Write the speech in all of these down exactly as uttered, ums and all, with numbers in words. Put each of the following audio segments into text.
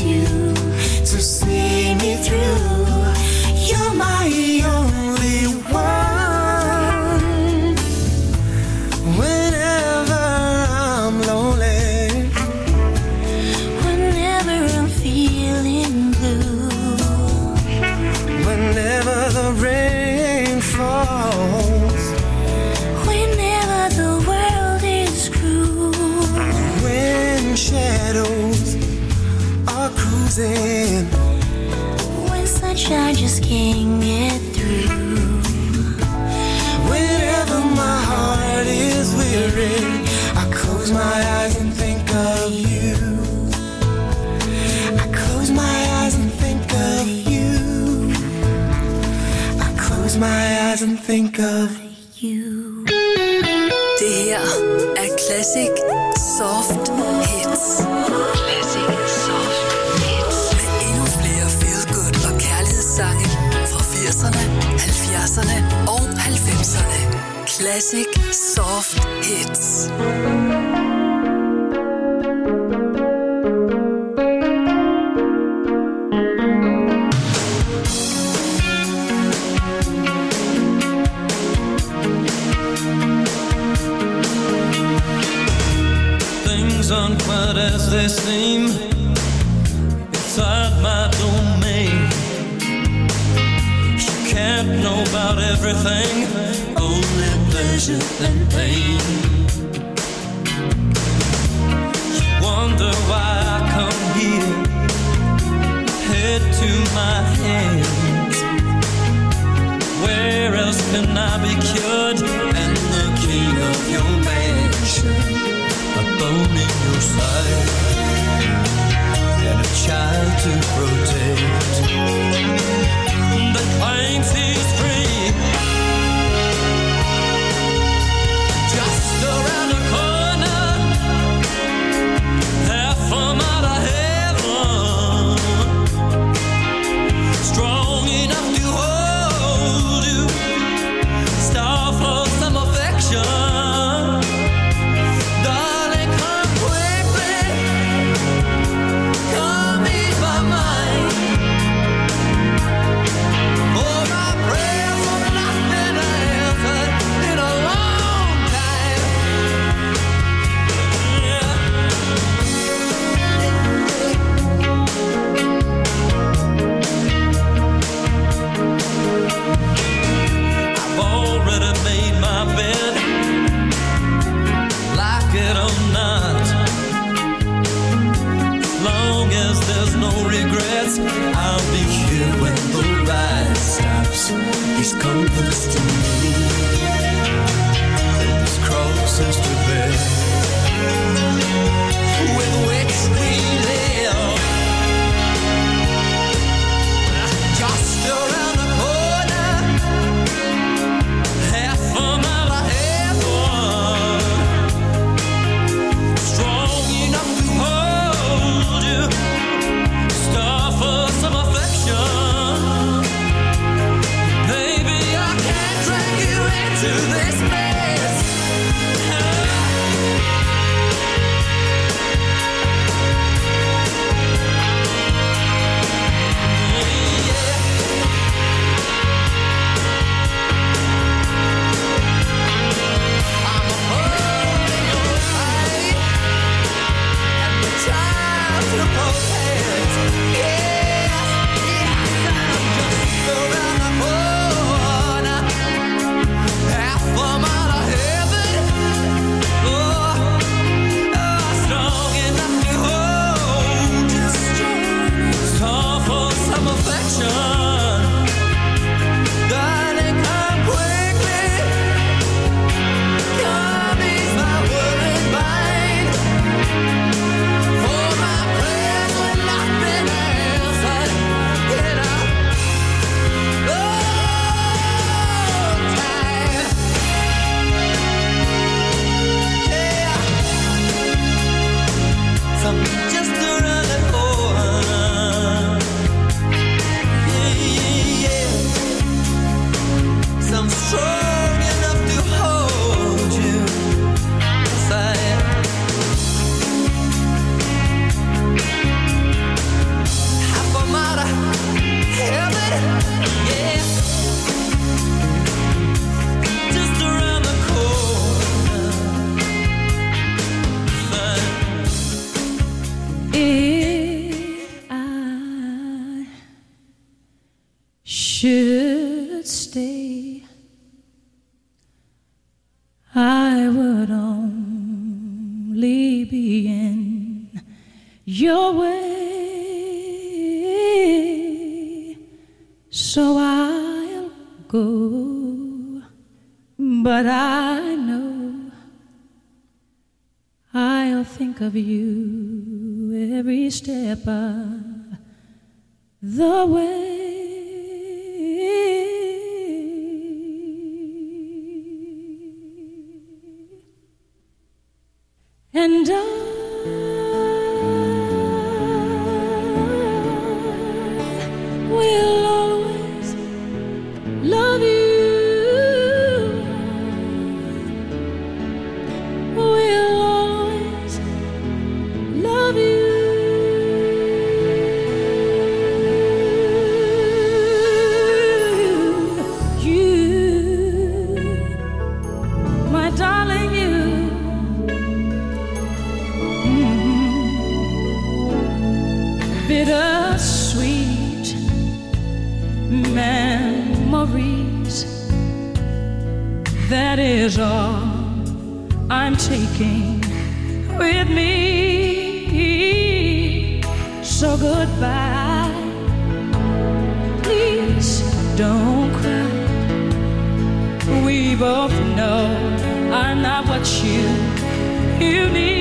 you to see me through. You're my only one. Whenever I'm lonely, whenever I'm feeling blue, whenever the rain falls, whenever the world is cruel, when shadows are cruising, when sunshine just can't get through. Whenever my heart is weary, I close my eyes and think of you. I close my eyes and think of you. I close my eyes and think of you. Det her er Classic Soft Hits. Classic Soft Hits. Med endnu flere feel good og kærlighedssange fra firserne, halvfjerdserne og halvfemserne. Classic Soft Hits. Things aren't quite as they seem inside my domain. You can't know about everything, only pleasure and pain. You wonder why I come here, head to my hands. Where else can I be cured and the king of your mansion? A bone in your side and a child to protect that claims he's free. Just around the corner, half from out of heaven, strong enough to hold you, star for some affection. Regrets, I'll be here when the ride stops. These comforts to me, these crosses to bear, with which we live. Just around the corner, half a mile ahead, strong enough to hold you. For some affection, baby, I can't drag you into this mess. stay, I would only be in your way. So I'll go, but I know I'll think of you every step of the way. And I will always love you. Will always love you. You, my darling, you. Bittersweet memories, that is all I'm taking with me. So goodbye, please don't cry. We both know I'm not what you, you need.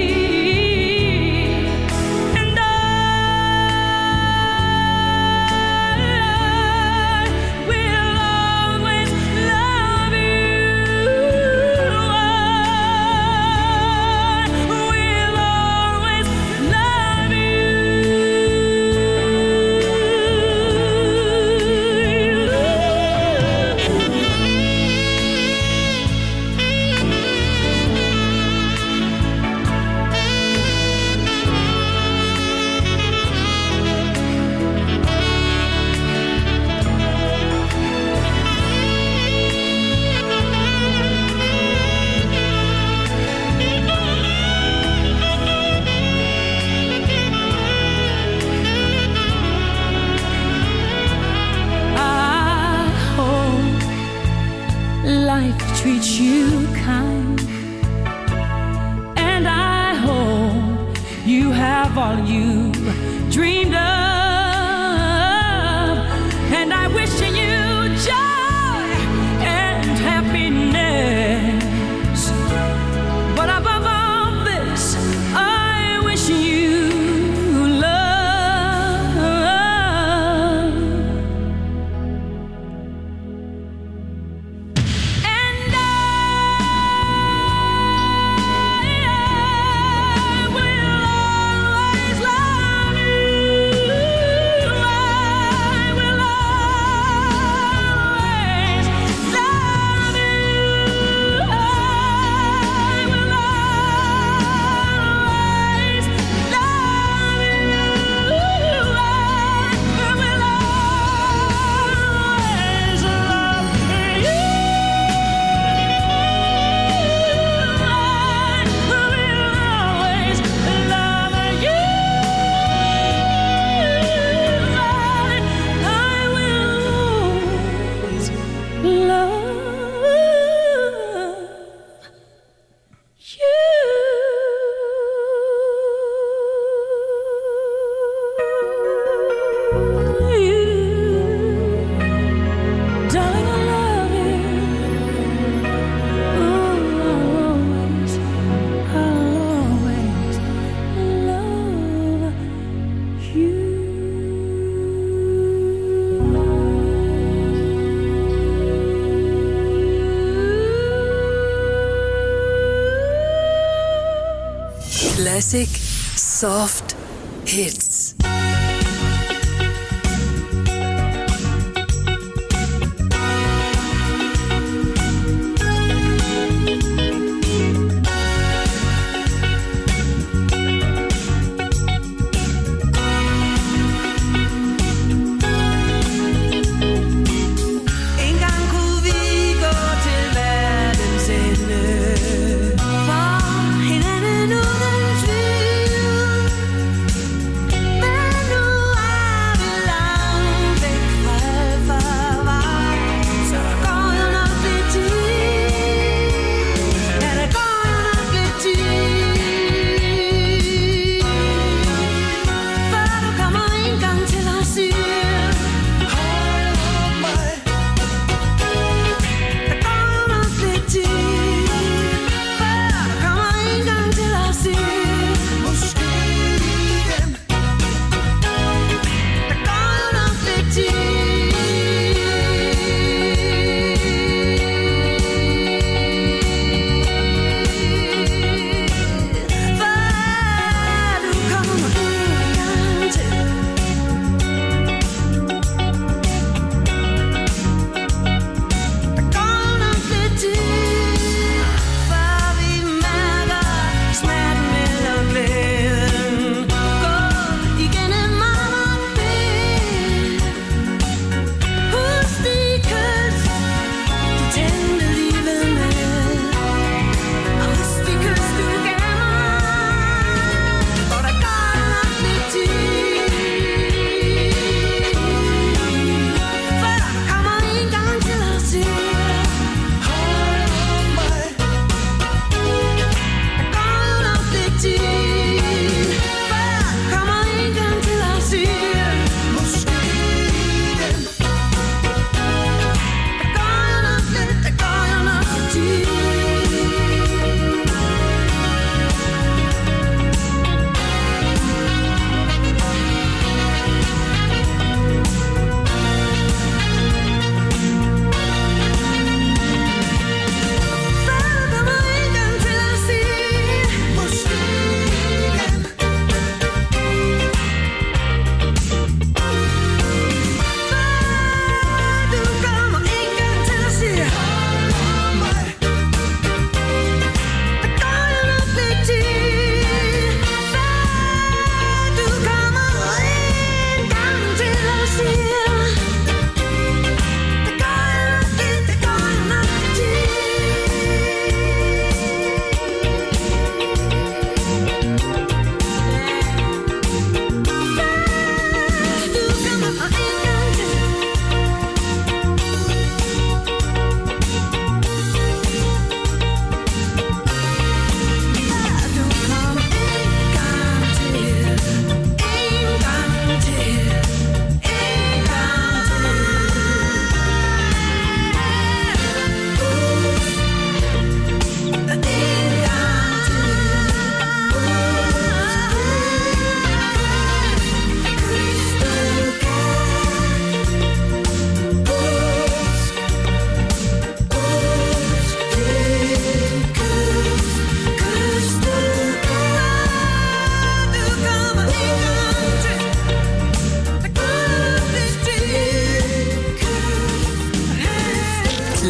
Treat you kind, and I hope you have all you dreamed of, and I wish you joy and happiness, but above all this I wish you love. Classic Soft Hits. For hinanden uden tvivl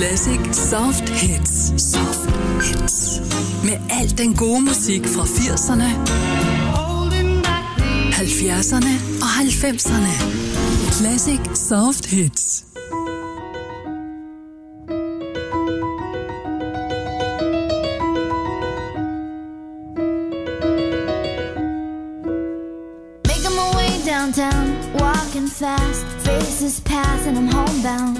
Classic Soft Hits. Soft Hits. Med al den gode musik fra firserne, halvfjerdserne og halvfemserne. Classic Soft Hits. Making my way downtown, walking fast, faces pass and I'm homebound.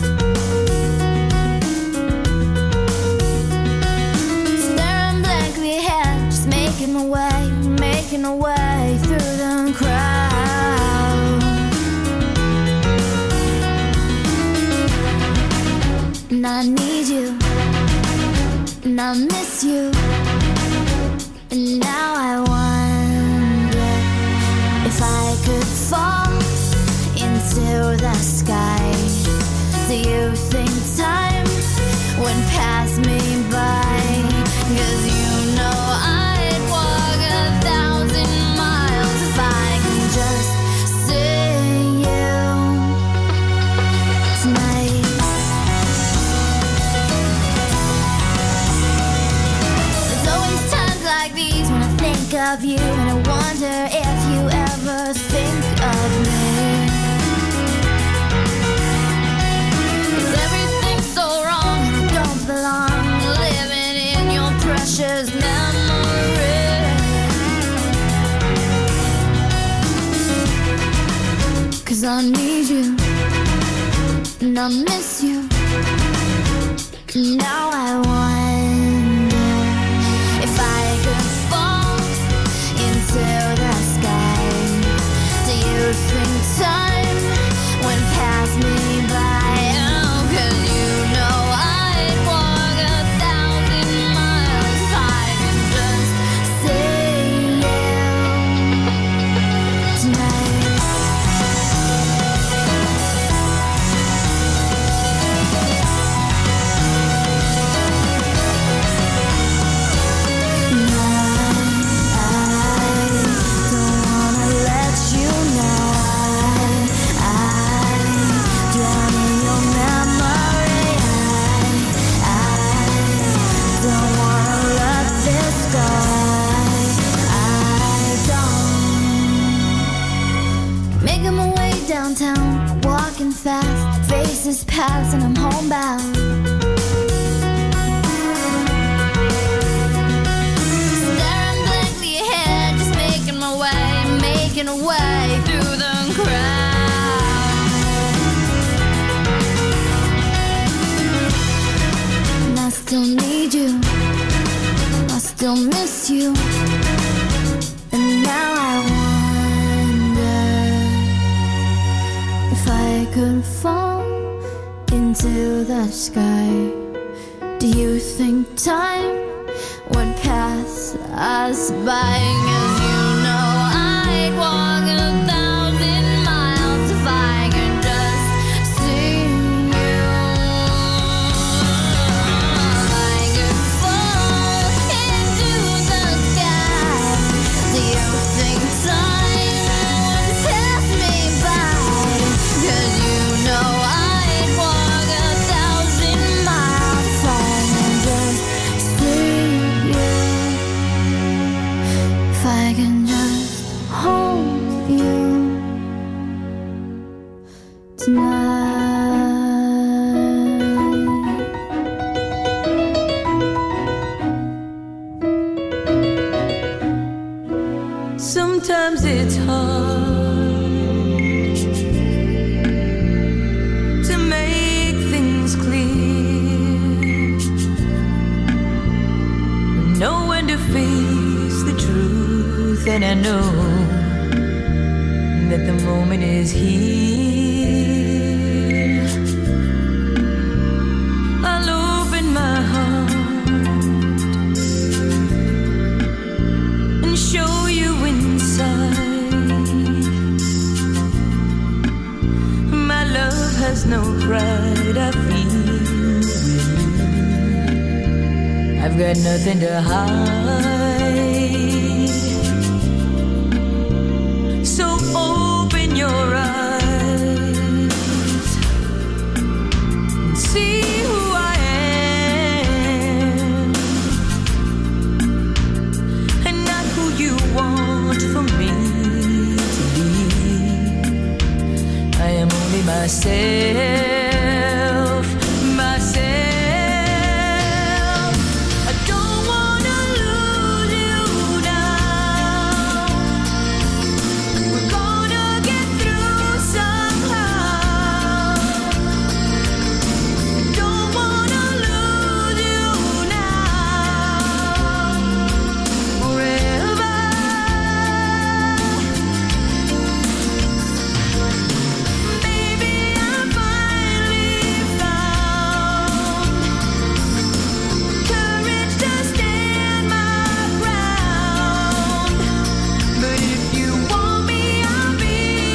Staring blankly ahead, just making my way, making my way through the crowd. And I need you, and I miss you, and now I wonder if I could fall into the sky. Do you think time would pass me by? 'Cause you know I'd walk a thousand miles if I can just see you tonight. There's always times like these when I think of you, and I wonder if you ever think of me. 'Cause everything's so wrong and I don't belong, living in your precious memory. 'Cause I need you and I miss you, and now I wonder if I could fall into the sky. Do you think time would pass me by? Oh, 'cause you know I'd walk a thousand miles if I could just see you tonight. Making my way downtown, walking fast, faces pass and I'm homebound. Staring blankly ahead, just making my way, making a way through the crowd. And I still need you, I still miss you, and now I wonder if I could fall into the sky. Do you think time would pass us by? 'Cause you know I'd walk a thousand miles if I could just see you. I could fall into the sky. Do you think time would pass me by? 'Cause you know I'd walk a thousand miles if I can just see you. If I can just hold you tonight. Sometimes it's hard to make things clear, know when to face the truth, and I know that the moment is here. I'll open my heart and show you inside. My love has no pride, I feel with you. I've got nothing to hide. So open your eyes and see who I myself, myself. I don't wanna lose you now. We're gonna get through somehow. Don't wanna lose you now. Forever. Maybe I finally found courage to stand my ground. But if you want me, I'll be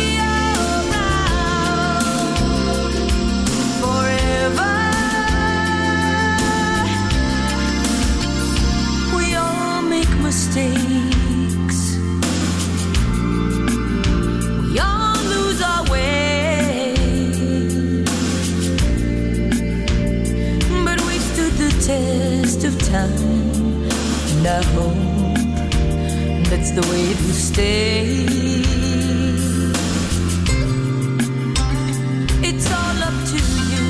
around forever. We all make mistakes. We all lose our way. But we stood the test of time. And I hope that's the way it will stay. It's all up to you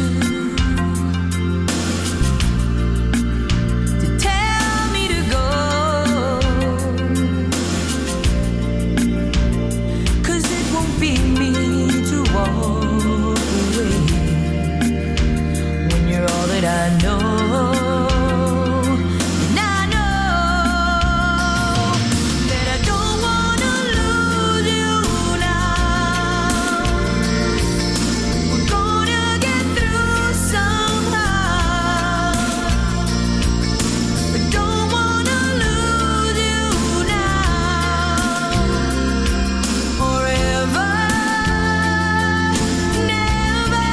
to tell me to go. 'Cause it won't be me to walk away when you're all that I know. And I know that I don't wanna lose you now. We're gonna get through somehow. I don't wanna lose you now. Forever, never.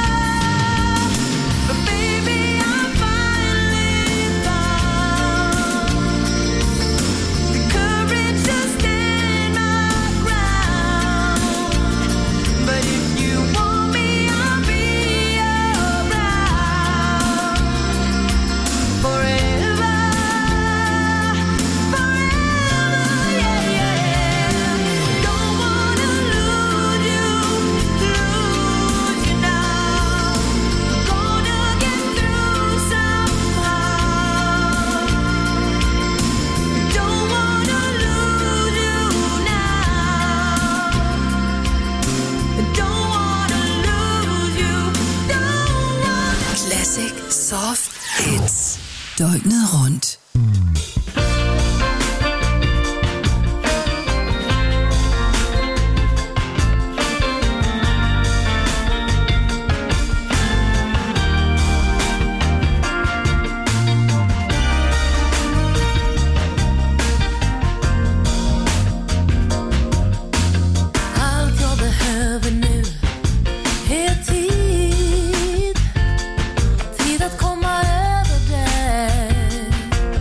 But baby, I finally found the courage to stand my ground. But if you want me, I'll be around forever, forever, yeah, yeah. Don't wanna lose you, lose you now. We're gonna get through somehow. Don't wanna lose you now. Don't wanna lose you, don't wanna. Classic Soft Hits. Døgnet rundt. Allt jag behöver nu är tid. Tid att komma över det.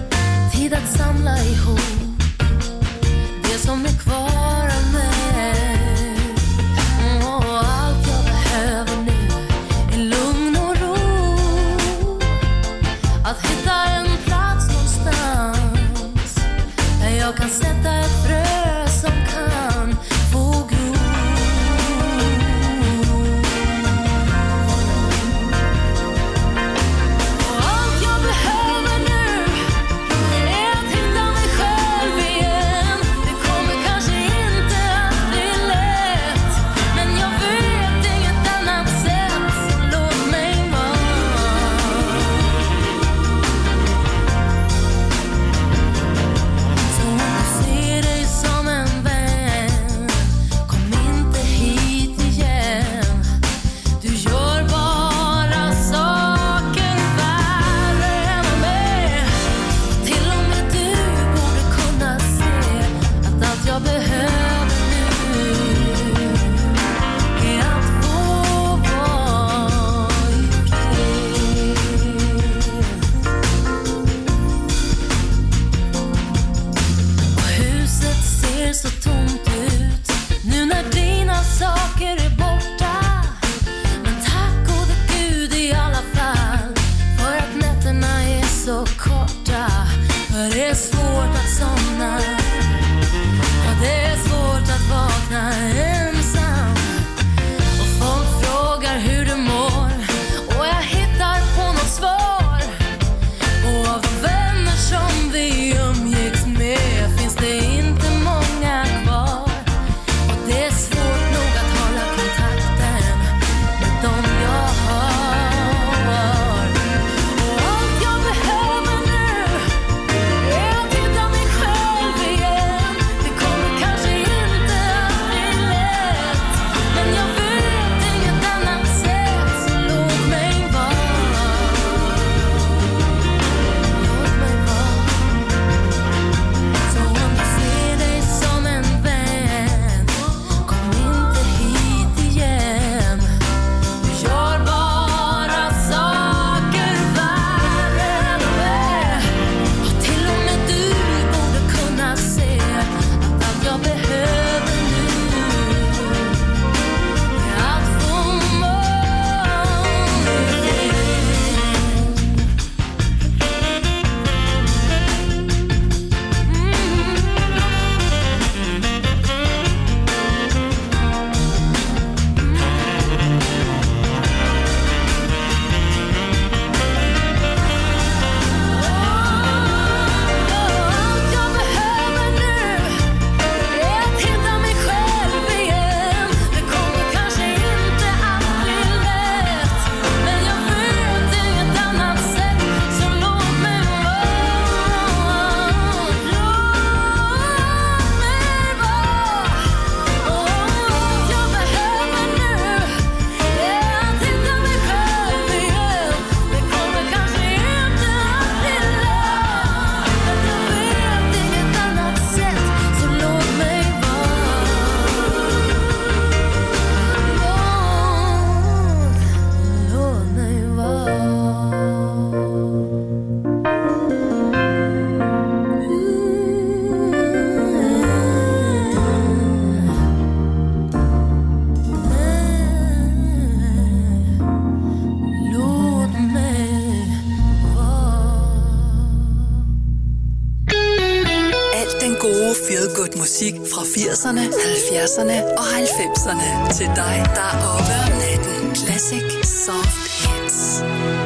fra firserne, halvfjerdserne og halvfemserne. Til dig, der er oppe om natten. Classic Soft Hits.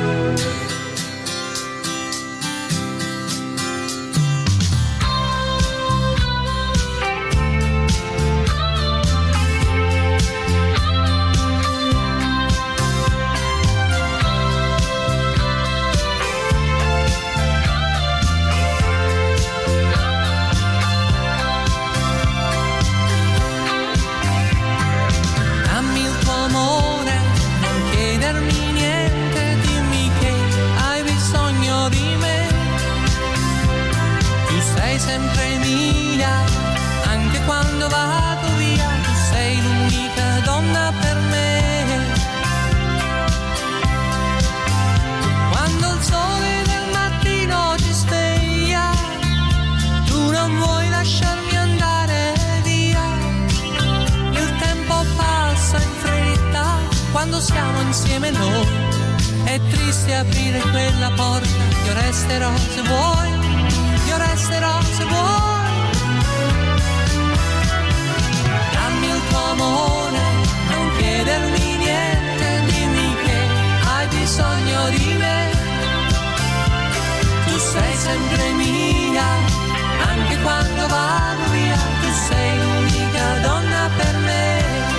Sempre mia, anche quando vado via, tu sei l'unica donna per me. Quando il sole del mattino ci sveglia, tu non vuoi lasciarmi andare via. Il tempo passa in fretta quando siamo insieme noi. È triste aprire quella porta, io resterò se vuoi. Io resterò se vuoi. Dammi il tuo amore, non chiedermi niente, dimmi che hai bisogno di me. Tu sei sempre mia, anche quando vado via, tu sei l'unica donna per me.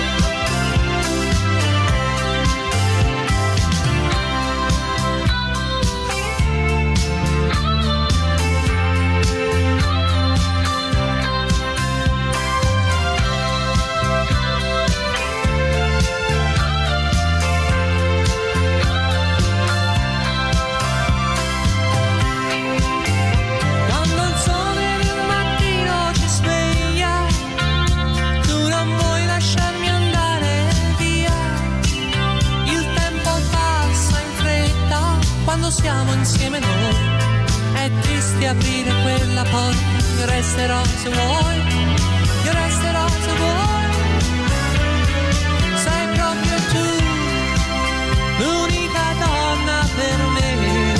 Siamo insieme noi, è triste aprire quella porta, io resterò se vuoi, io resterò se vuoi, sei proprio tu, l'unica donna per me,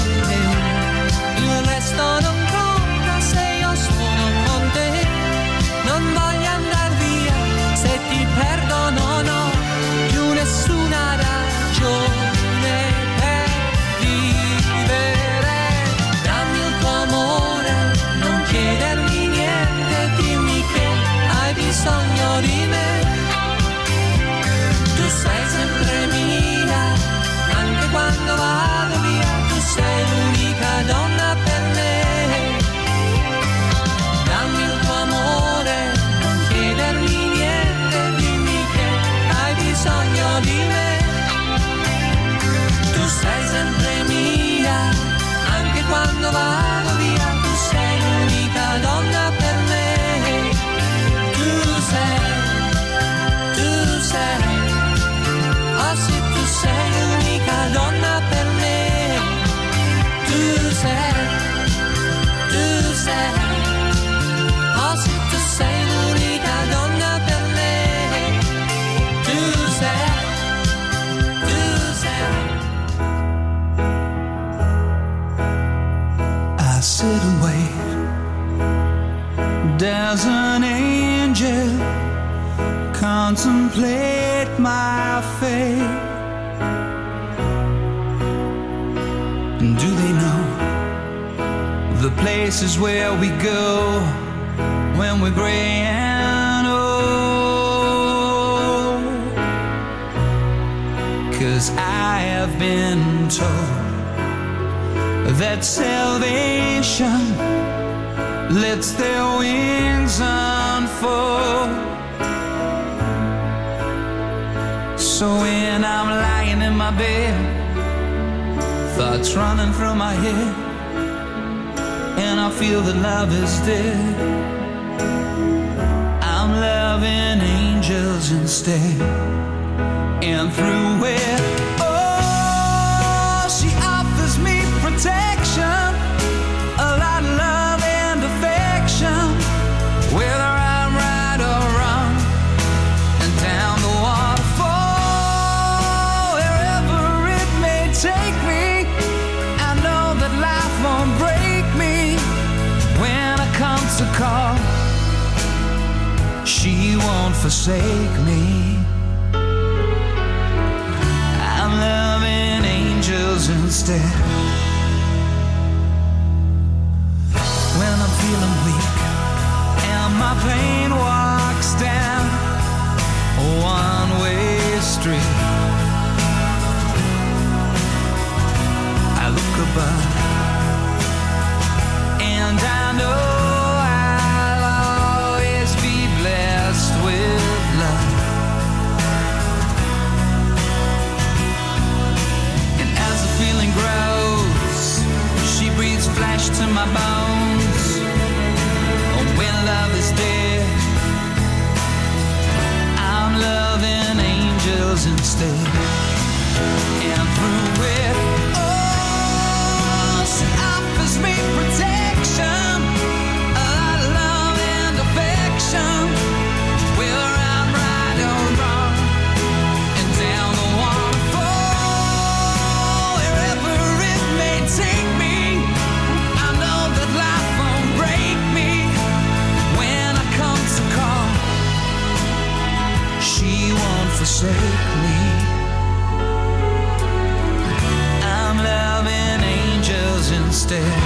il resto non conta se io sono con te, non voglio andar via, se ti perdo non ho più nessuna ragione. Bisogno di me, tu sei sempre mia, anche quando vado via, tu sei l'unica donna per me. Dammi il tuo amore, non chiedermi niente, dimmi che hai bisogno di me. Tu sei sempre mia, anche quando vado via, tu sei l'unica donna per me. Tu sei, oh sì, tu sei l'unica donna per me. Tu sei, tu sei, oh sì, tu sei l'unica donna per me. Tu sei, tu sei. I sit and wait, there's an angel, contemplate my fate. And do they know the places where we go when we're gray and old? 'Cause I have been told that salvation lets their wings unfold. So when I'm lying in my bed, thoughts running through my head, and I feel that love is dead, I'm loving angels instead. And through it, oh, she offers me protection, a lot of love and affection, whether I'm right or wrong, and down the waterfall, wherever it may take me, I know that life won't break me when it comes to call. forsake me. I'm loving angels instead. When I'm feeling weak and my pain walks down a one-way street, I look above and I know I'll always be blessed with love. And as the feeling grows, she breathes flesh to my bones. Oh, when love is dead, I'm loving angels instead. And through it, oh, she offers me protection, a lot of love and affection. Whether I'm right or wrong, and down the waterfall, wherever it may take me, I know that life won't break me. When I come to call, she won't forsake me. I'm loving angels instead.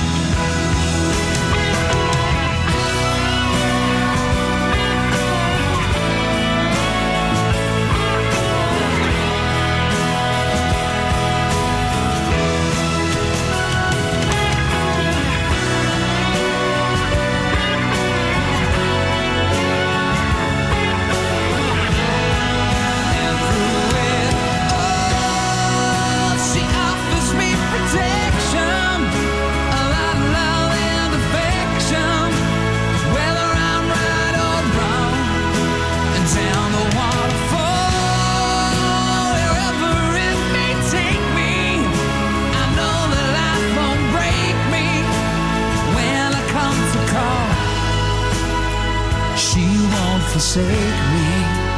Forsake me.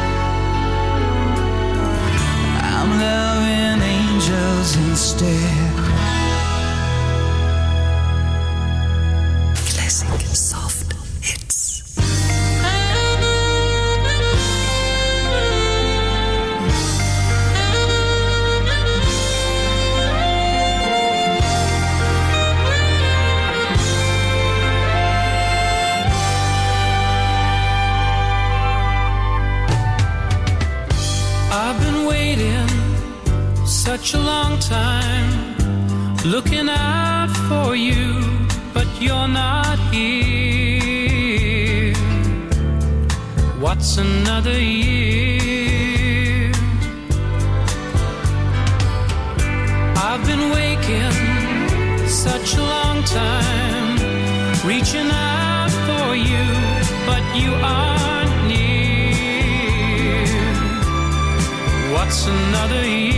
I'm loving angels instead. Classic soft hits. Such a long time looking out for you, but you're not here. What's another year? I've been waking such a long time, reaching out for you, but you aren't near. What's another year?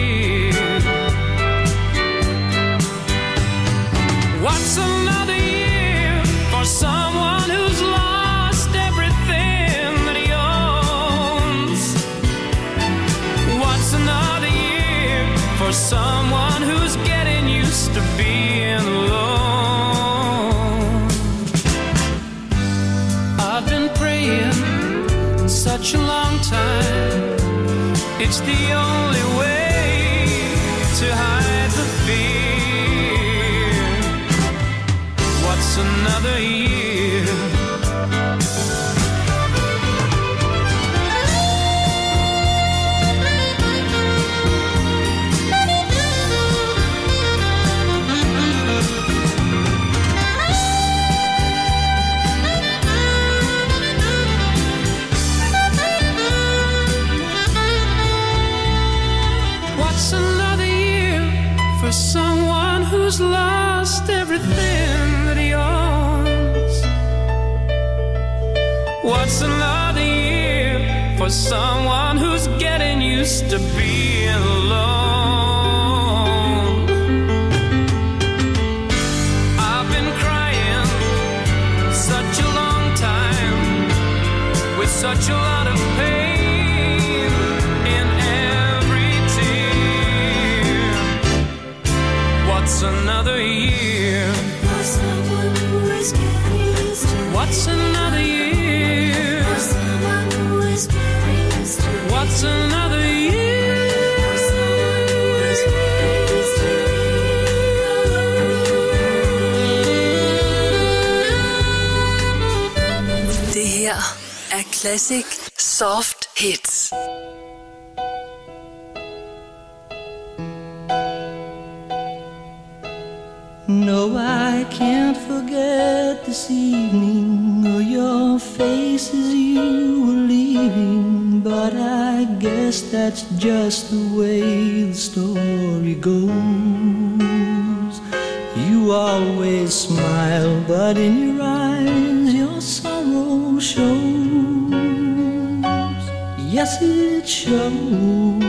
What's another year for someone who's lost everything that he owns? What's another year for someone who's getting used to being alone? I've been praying such a long time, it's the only way to hide the fear. What's another year? What's another year for someone who's lost everything that he owns? What's another year for someone who's getting used to being alone? I've been crying such a long time with such a lot of pain in every tear. What's another year? For someone who is getting used to What's another year? For someone who is What's another year? Det her er Classic Soft Hits. No, I can't forget this evening or your face as you were leaving, but I guess that's just the way the story goes. You always smile, but in your eyes your sorrow shows. Yes, it shows.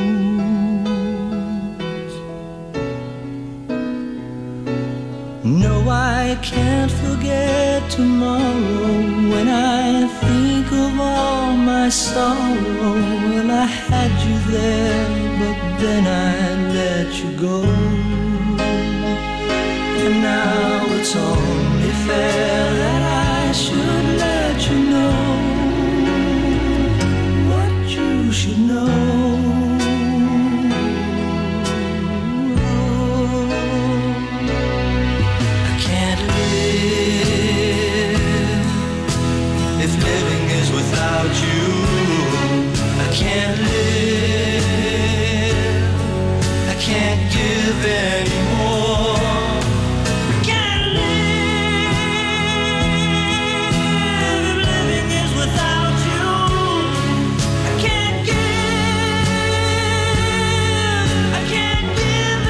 No, I can't forget tomorrow when I think of all my sorrow. Well, I had you there, but then I let you go. And now it's only fair that I should let you know what you should know. Without you, I can't live. I can't give anymore. I can't live. If living is without you, I can't give. I can't give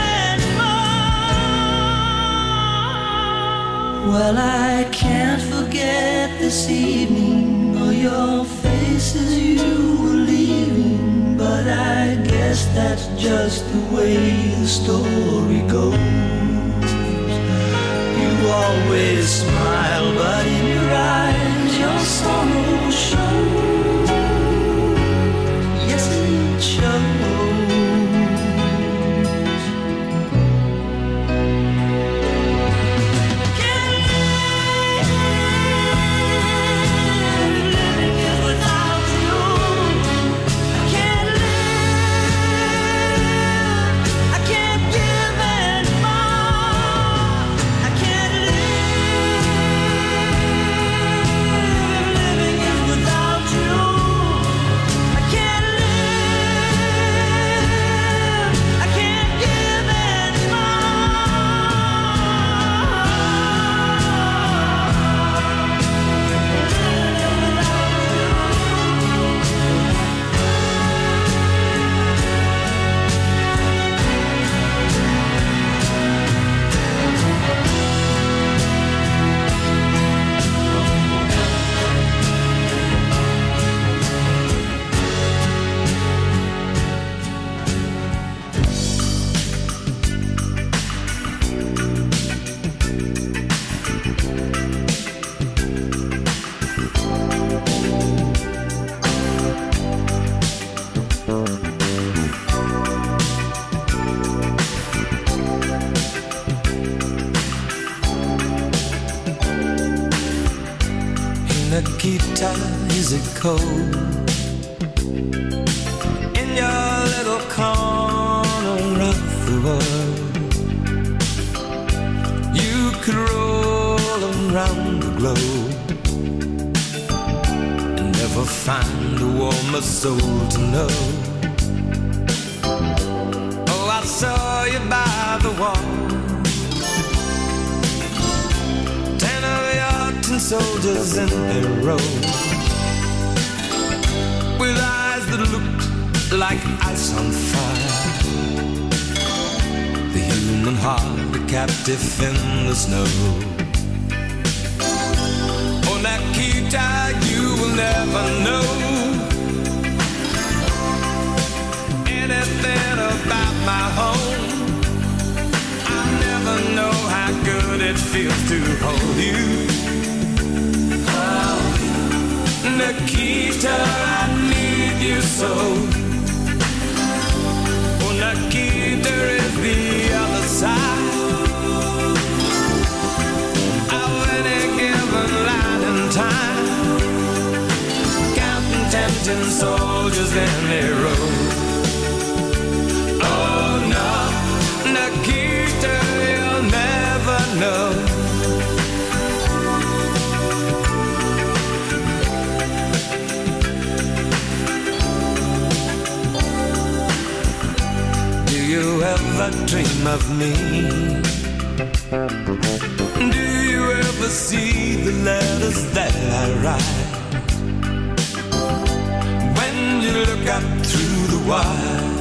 anymore. Well, I can't forget this evening, your faces you were leaving, but I guess that's just the way the story goes. You always smile, but in your eyes your sorrow shows. Yes, it shows. Nikita, is it cold in your little corner of the world? You could roll around the globe and never find a warmer soul to know. Oh, I saw you by the wall, ten of your ten soldiers in a row, with eyes that looked like ice on fire. The human heart, a captive in the snow. Oh, Nikita, you will never know anything about my home. I never know how good it feels to hold you. Oh, Nikita, I need you so. Oh, Nikita is the other side of any given line in time, counting tempting soldiers any road. Oh no, Nikita, you'll never know. Do you ever dream of me? Do you ever see the letters that I write? When you look up through the wire,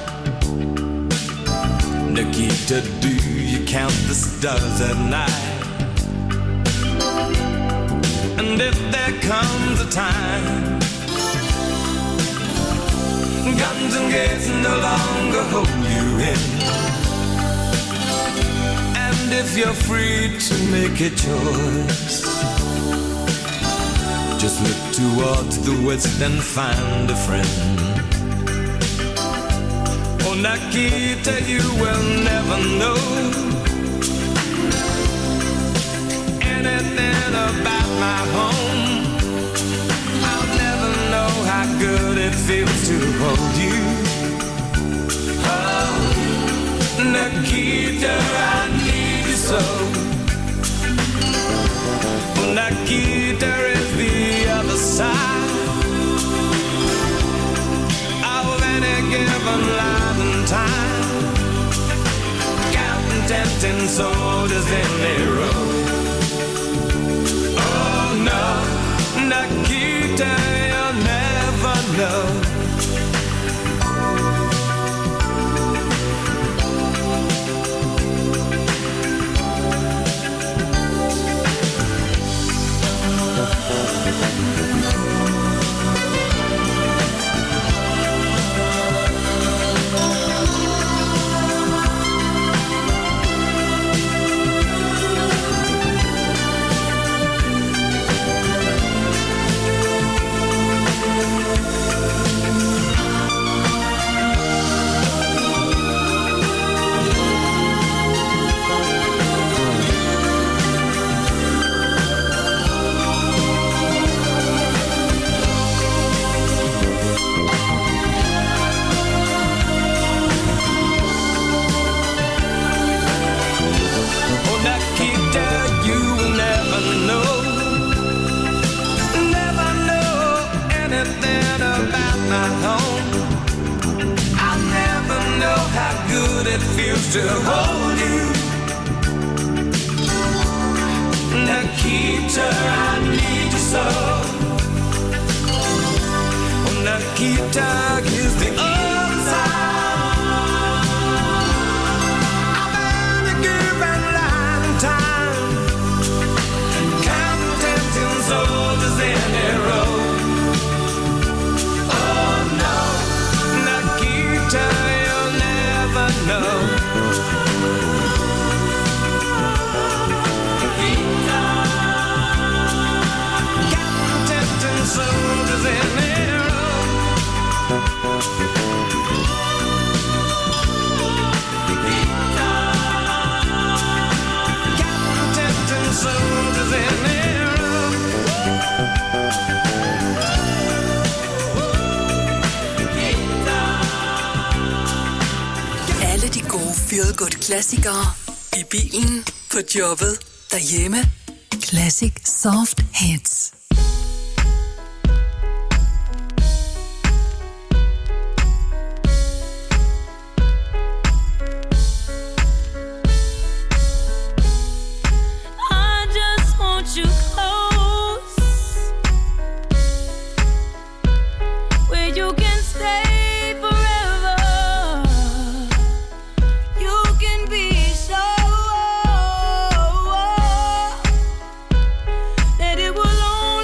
Nikita, do you count the stars at night? And if there comes a time guns and gates no longer hold you in, and if you're free to make a choice, just look towards the west and find a friend. Oh, Nikita, you will never know anything about my home. I'll never know how good it feels to hold you. Oh, Nikita, I need you so. Oh, Nikita is the other side of any given line and time, counting tempting soldiers in their row. Oh no, Nikita, you'll never know. It feels to hold you, Nikita, I need you so. Oh, Nikita is the other side of any given line and time, counting tempting soldiers in a row. Oh no, Nikita, no. Captain soldiers in their row. Captain soldiers in their row. De gode feel-good-klassikere i bilen, på jobbet, derhjemme. Classic Soft Hits. That it will only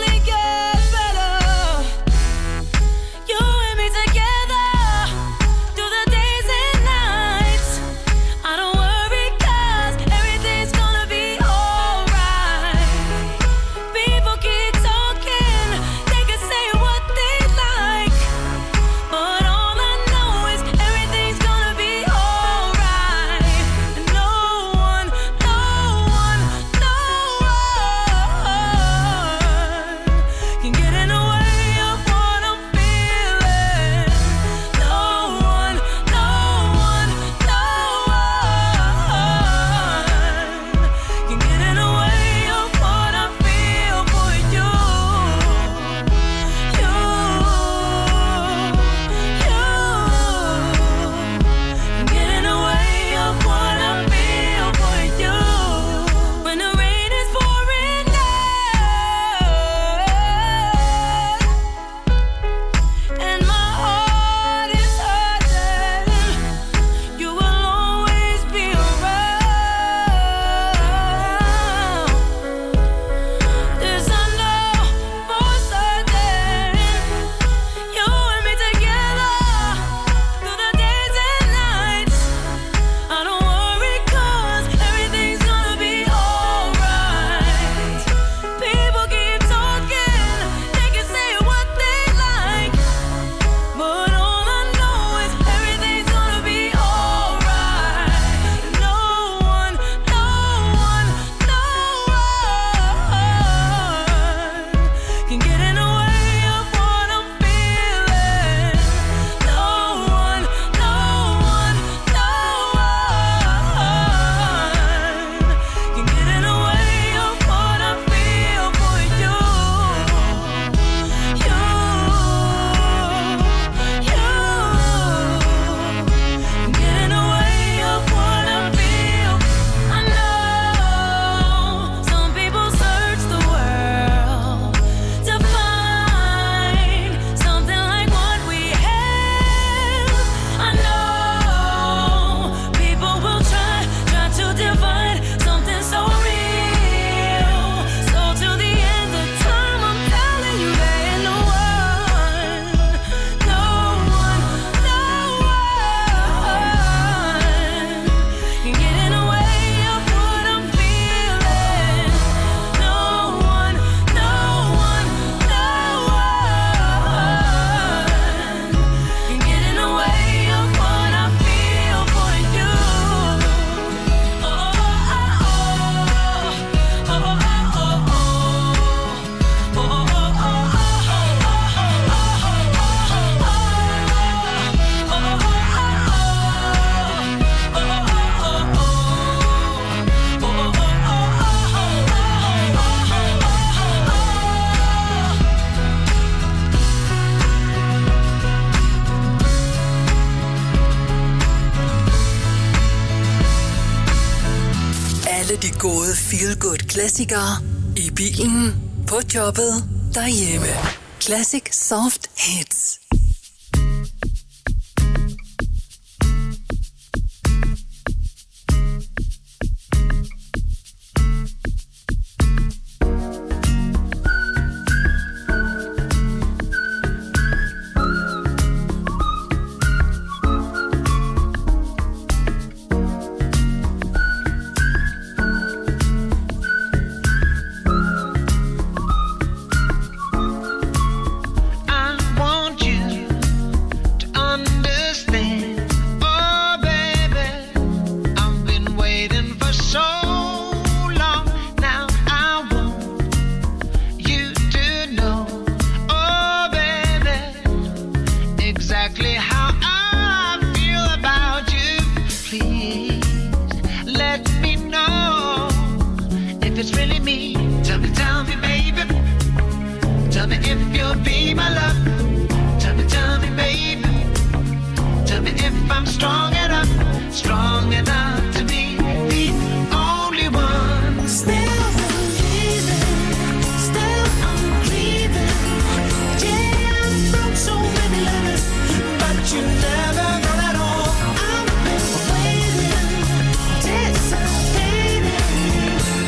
alle de gode feel-good-klassikere i bilen, på jobbet, derhjemme. Classic Soft Hits.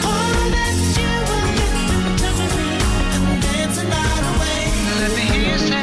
Let me hear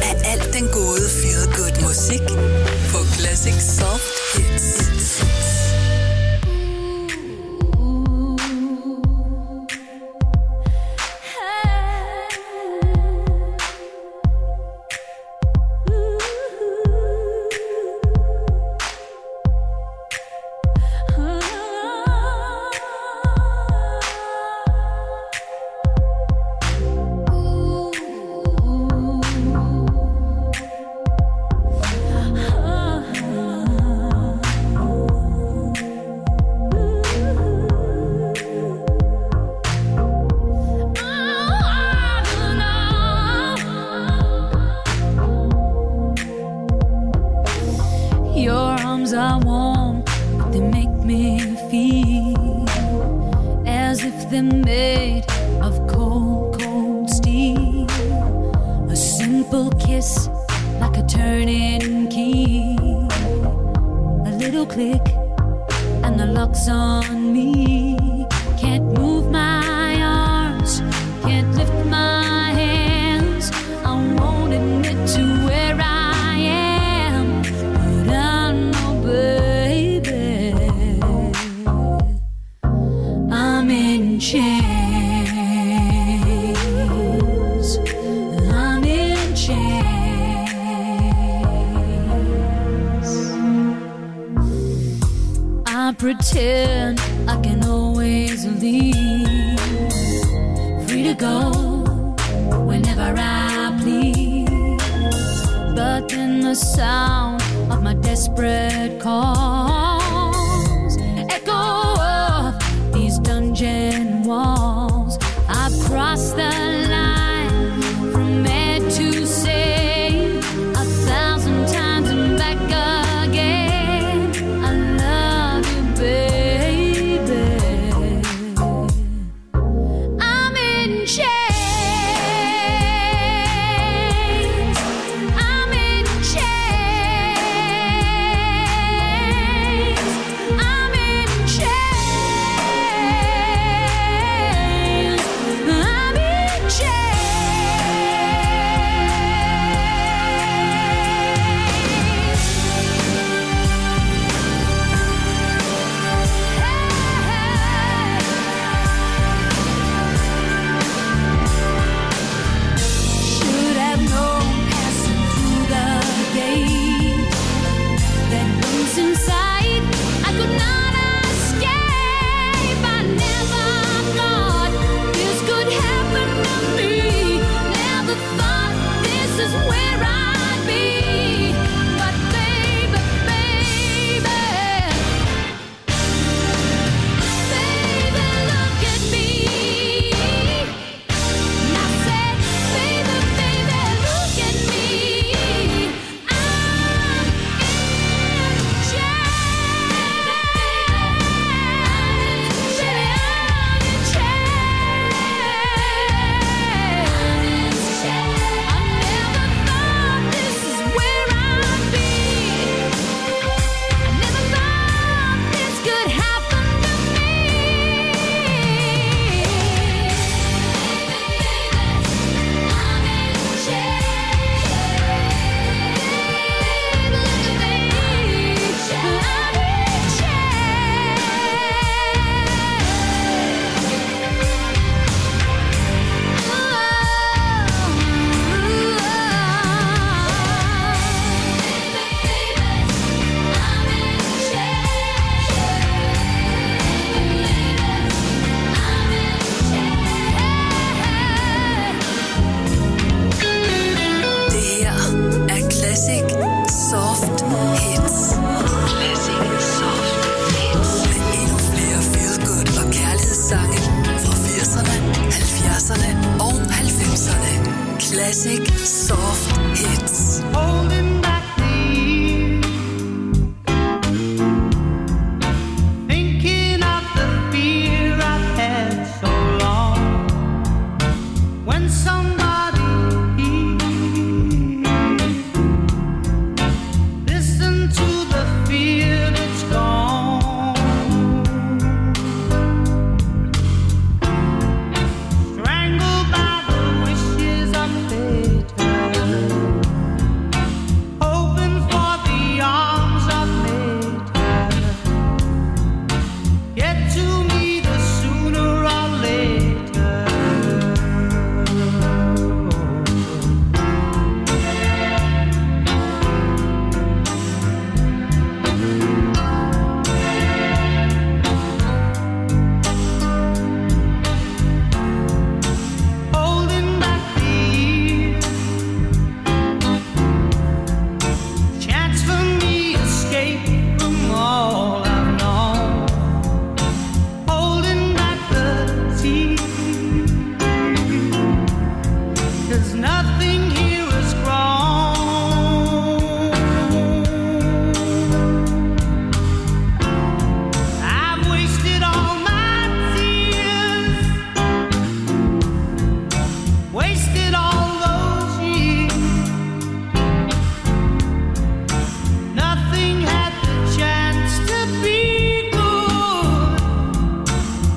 af al den gode feel good musik på Classic Soft Hits. Pretend I can always leave, free to go whenever I please. But then the sound of my desperate calls echo up these dungeon walls. I've crossed the line from mad to sane a thousand times and back again. I love you, baby. I'm in chains. I'm in chains. I'm in chains. I'm in chains. Should have known passing through the gate that was inside I could not escape. I never thought this could happen to me. Never thought this is where I'd be. But baby, baby, baby, look at me. And I said, baby, baby, look at me. I'm in Det her er Classic Soft Hits. Classic Soft Hits. Med endnu flere feel good og kærlighedssange fra firserne, halvfjerdserne og halvfemserne. Classic Soft Hits. Holding back the years, thinking of the fear I've had so long. When somebody hears, listen to the fear that's gone. Strangled by the wishes of fate. there's nothing